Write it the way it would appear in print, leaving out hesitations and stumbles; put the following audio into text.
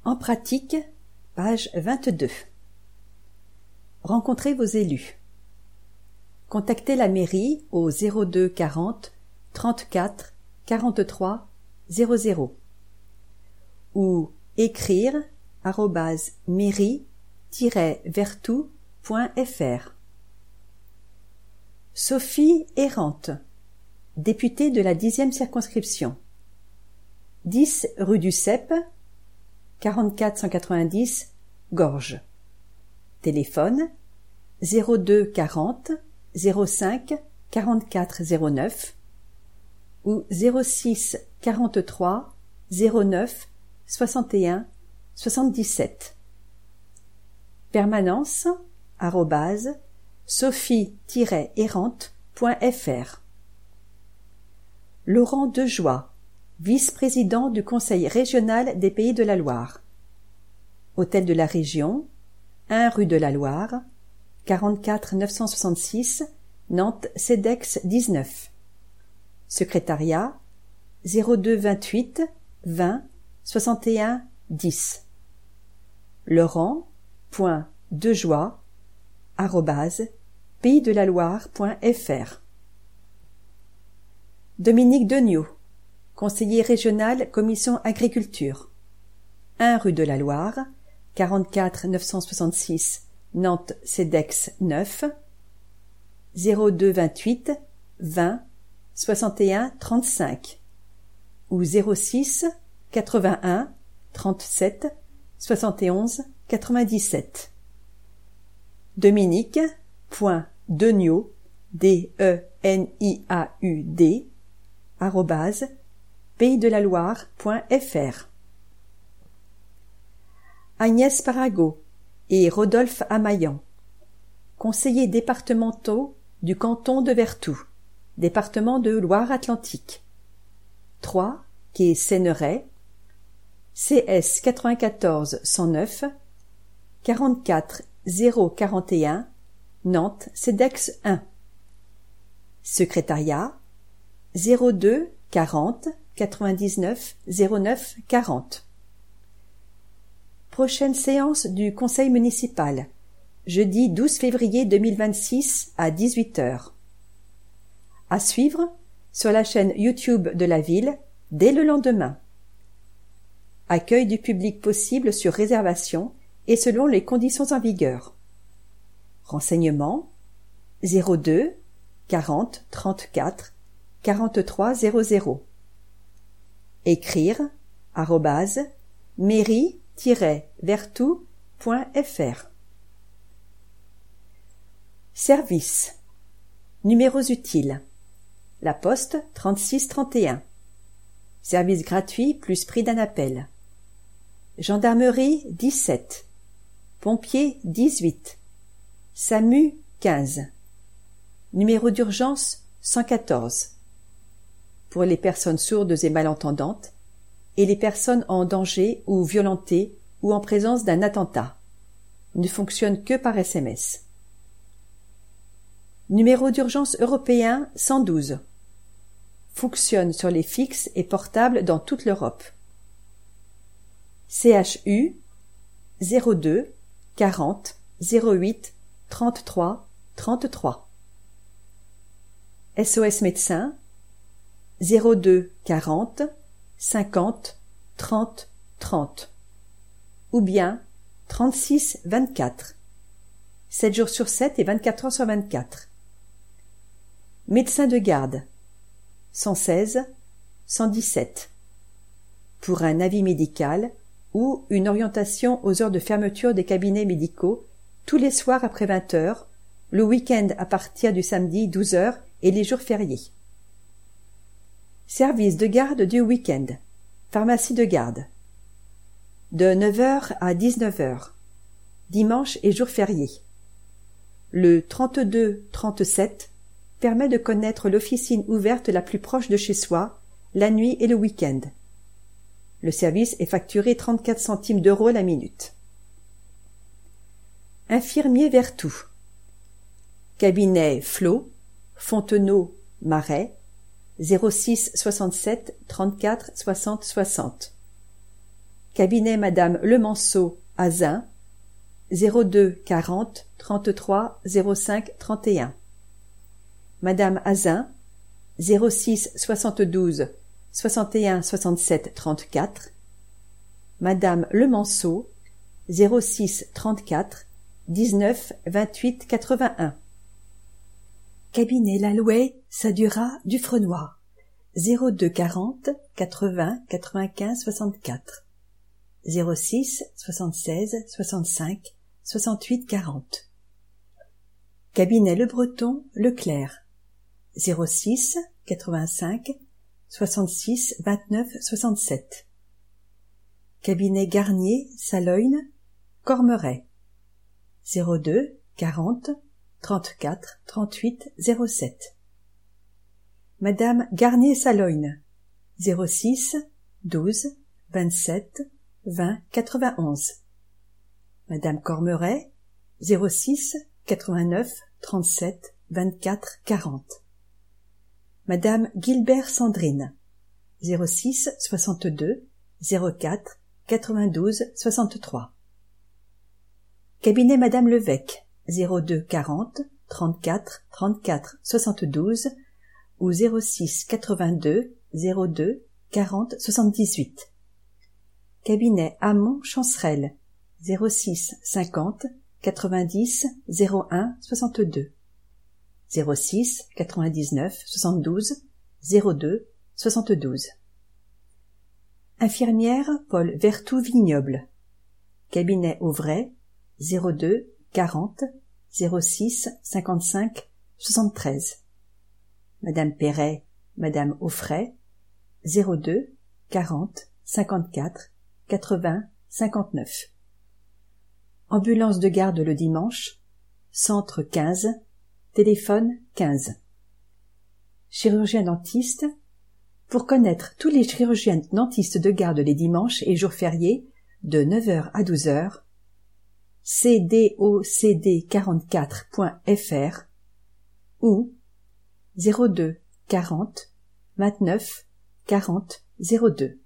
En pratique, page 22. Rencontrez vos élus. Contactez la mairie au 02 40 34 43 00 ou écrire @mairie-vertou.fr. Sophie Errante, députée de la 10e circonscription. 10 rue du Cep, 44 190, Gorges. Téléphone 02 40 05 44 09 ou 06 43 09 61 77. Permanence @sophie-errante.fr. Laurent Dejoie, vice-président du Conseil régional des Pays de la Loire. Hôtel de la Région, 1 rue de la Loire, 44 966, Nantes CEDEX 19. Secrétariat 02 28 20 61 10. laurent.dejoie@paysdelaloire.fr. Dominique Degnaud, conseiller régional commission agriculture. 1 rue de la Loire, 44 966, Nantes CEDEX 9, 02 28 20 61 35 ou 06 81 37 71 97. Dominique.Degnaud, DENIAUD, @paysdelaloire.fr. Agnès Parago et Rodolphe Amaillan, conseillers départementaux du canton de Vertou, département de Loire-Atlantique. 3 quai Céneret, CS 94 109, 44 041, Nantes CEDEX 1. Secrétariat 02 40 99 09 40. Prochaine séance du Conseil municipal, jeudi 12 février 2026 à 18h. À suivre sur la chaîne YouTube de la ville dès le lendemain. Accueil du public possible sur réservation et selon les conditions en vigueur. Renseignements 02 40 34 43 00. Écrire @mairie-vertou.fr. Service. Numéros utiles. La Poste 36 31. Service gratuit plus prix d'un appel. Gendarmerie 17. Pompiers 18. SAMU 15. Numéro d'urgence 114. Pour les personnes sourdes et malentendantes et les personnes en danger ou violentées ou en présence d'un attentat. Ne fonctionne que par SMS. Numéro d'urgence européen 112. Fonctionne sur les fixes et portables dans toute l'Europe. CHU 02 40 08 33 33. SOS médecin 02 40 50 30 30 ou bien 36 24 7 jours sur 7 et 24 heures sur 24. Médecin de garde 116 117 pour un avis médical ou une orientation aux heures de fermeture des cabinets médicaux tous les soirs après 20h, le week-end à partir du samedi 12h et les jours fériés. Service de garde du week-end. Pharmacie de garde. De 9h à 19h. Dimanche et jours fériés. Le 32-37 permet de connaître l'officine ouverte la plus proche de chez soi, la nuit et le week-end. Le service est facturé 34 centimes d'euros la minute. Infirmier Vertou. Cabinet Flo, Fontenot, Marais, 06 67 34 60 60. Cabinet Madame Lemanceau, Agen, 02 40 33 05 31. Madame Agen, 06 72 61 67 34. Madame Lemanceau, 06 34 19 28 81. Cabinet Lalouet, Sadura, Dufrenois, 02 40 80 95 64. 06 76 65 68 40. Cabinet Le Breton, Leclerc, 06 85 66 29 67. Cabinet Garnier, Salogne, Cormeret, 02 40 34 38 07. Madame Garnier-Salogne, 06 12 27 20 91. Madame Cormeret, 06 89 37 24 40. Madame Gilbert-Sandrine, 06 62 04 92 63. Cabinet Madame Levesque, 02 40 34 34 72 ou 06 82 02 40 78. Cabinet Hamon Chancerelle, 06 50 90 01 62. 06 99 72 02 72. Infirmière Paul Vertou-Vignoble. Cabinet Auvray, 02 40 06 55 73. Madame Perret, Madame Offray, 02 40 54 80 59. Ambulance de garde le dimanche, centre 15, téléphone 15. Chirurgien dentiste. Pour connaître tous les chirurgiens dentistes de garde les dimanches et jours fériés, de 9h à 12h, cdocd44.fr ou 02 40 29 40 02.